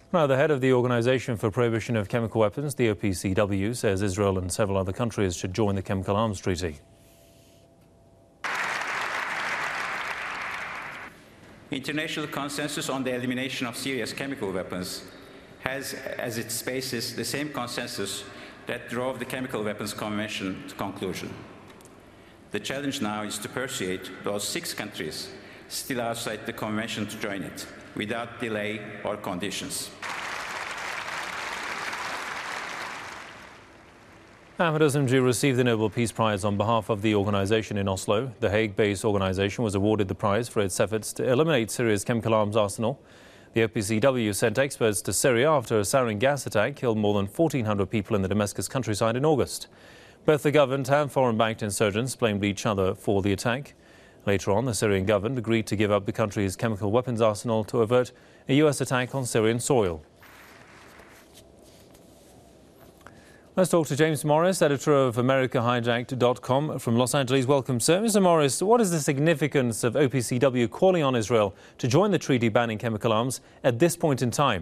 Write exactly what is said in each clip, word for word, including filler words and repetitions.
Now, the head of the Organization for Prohibition of Chemical Weapons, the O P C W, says Israel and several other countries should join the Chemical Arms Treaty. International consensus on the elimination of serious chemical weapons has as its basis the same consensus that drove the Chemical Weapons Convention to conclusion. The challenge now is to persuade those six countries still outside the Convention to join it, without delay or conditions. Ahmed Azimji received the Nobel Peace Prize on behalf of the organization in Oslo. The Hague-based organization was awarded the prize for its efforts to eliminate Syria's chemical arms arsenal. The O P C W sent experts to Syria after a sarin gas attack killed more than fourteen hundred people in the Damascus countryside in August. Both the government and foreign-backed insurgents blamed each other for the attack. Later on, the Syrian government agreed to give up the country's chemical weapons arsenal to avert a U S attack on Syrian soil. Let's talk to James Morris, editor of America Hijacked dot com from Los Angeles. Welcome, sir. Mister Morris, what is the significance of O P C W calling on Israel to join the treaty banning chemical arms at this point in time?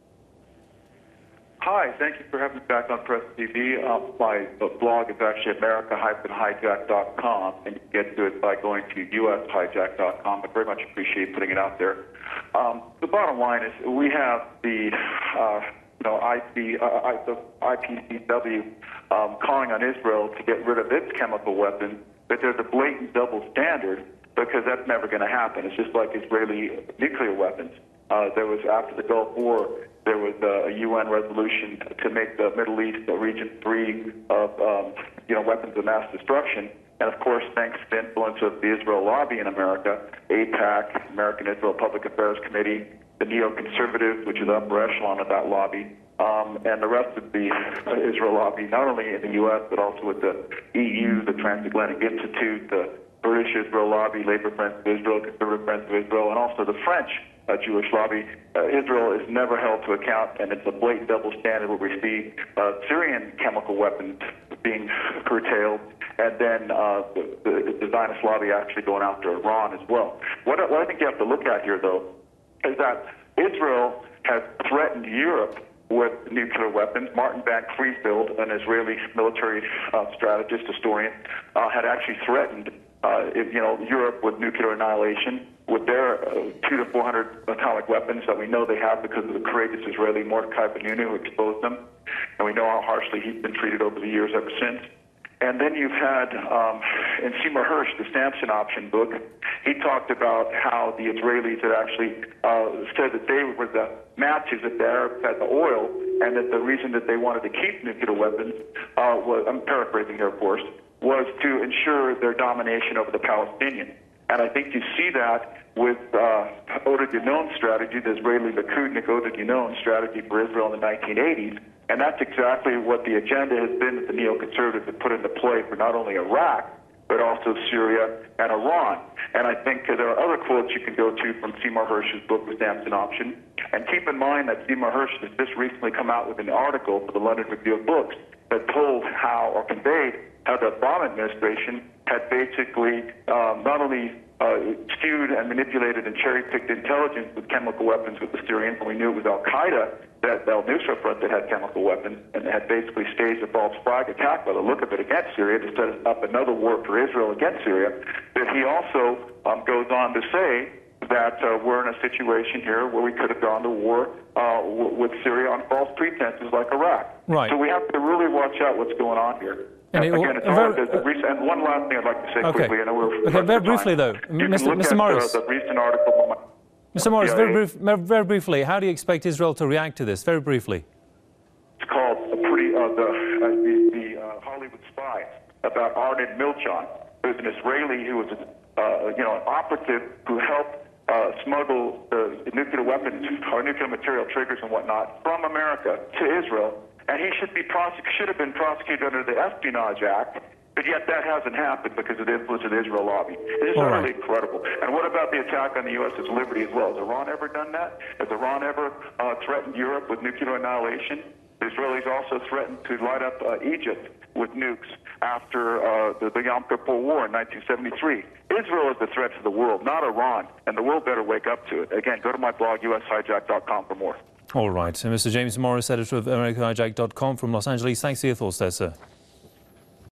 Hi, thank you for having me back on Press T V. Uh, my blog is actually America Hijacked dot com, and you can get to it by going to U S Hijacked dot com. I very much appreciate putting it out there. Um, the bottom line is we have the uh, you know, I P, uh, I, the I P C W um, calling on Israel to get rid of its chemical weapons, but there's a blatant double standard because that's never going to happen. It's just like Israeli nuclear weapons. Uh, there was, after the Gulf War, there was uh, a U N resolution to make the Middle East a region free of um, you know, weapons of mass destruction. And of course, thanks to the influence of the Israel lobby in America, AIPAC, American Israel Public Affairs Committee, the neoconservatives, which is the upper echelon of that lobby, um, and the rest of the Israel lobby, not only in the U S, but also with the E U, the Transatlantic Institute, the British Israel lobby, Labour Friends of Israel, Conservative Friends of Israel, and also the French uh, Jewish lobby. Uh, Israel is never held to account, and it's a blatant double standard where we see uh, Syrian chemical weapons being curtailed, and then uh, the, the, the Zionist lobby actually going after Iran as well. What, what I think you have to look at here, though, is that Israel has threatened Europe with nuclear weapons. Martin Van Creeveld, an Israeli military uh, strategist, historian, uh, had actually threatened uh, if, you know, Europe with nuclear annihilation with their uh, two to four hundred atomic weapons that we know they have because of the courageous Israeli Mordechai Benunu who exposed them, and we know how harshly he's been treated over the years ever since. And then you've had, um, in Seymour Hersh, the Samson Option book, he talked about how the Israelis had actually uh, said that they were the matches that the Arabs had the oil, and that the reason that they wanted to keep nuclear weapons, uh, was, I'm paraphrasing here, of course, was to ensure their domination over the Palestinians. And I think you see that with uh, Oded Yinon's strategy, the Israeli Likud Oded Yinon strategy for Israel in the nineteen eighties. And that's exactly what the agenda has been that the neoconservatives have put into play for not only Iraq, but also Syria and Iran. And I think uh, there are other quotes you can go to from Seymour Hersh's book, The Samson Option. And keep in mind that Seymour Hersh has just recently come out with an article for the London Review of Books that told how, or conveyed how the Obama administration had basically um, not only uh, skewed and manipulated and cherry-picked intelligence with chemical weapons with the Syrians, and we knew it was Al-Qaeda, that the al-Nusra Front that had chemical weapons, and had basically staged a false flag attack by the look of it against Syria to set up another war for Israel against Syria. That he also um, goes on to say that uh, we're in a situation here where we could have gone to war uh, w- with Syria on false pretenses like Iraq. Right. So we have to really watch out what's going on here. And Again, it, it's uh, hard very, to, uh, and one last thing I'd like to say okay. quickly. I know we're okay, very briefly though, you Mister Can look Mister at, Morris. Uh, the recent article. Mister Morris, very, brief, very briefly, how do you expect Israel to react to this? Very briefly. It's called a pretty, uh, the, uh, the, the uh, Hollywood Spy about Arnon Milchan, who's an Israeli who was, a, uh, you know, an operative who helped uh, smuggle the nuclear weapons or nuclear material triggers and whatnot from America to Israel, and he should be prosec- should have been prosecuted under the Espionage Act. But yet that hasn't happened because of the influence of the Israel lobby. It is All utterly right. incredible. And what about the attack on the U S S liberty as well? Has Iran ever done that? Has Iran ever uh, threatened Europe with nuclear annihilation? The Israelis also threatened to light up uh, Egypt with nukes after uh, the, the Yom Kippur War in nineteen seventy-three. Israel is the threat to the world, not Iran. And the world better wake up to it. Again, go to my blog, U S Hijacked dot com, for more. All right. So Mister James Morris, editor of America Hijacked dot com from Los Angeles. Thanks for your thoughts there, sir.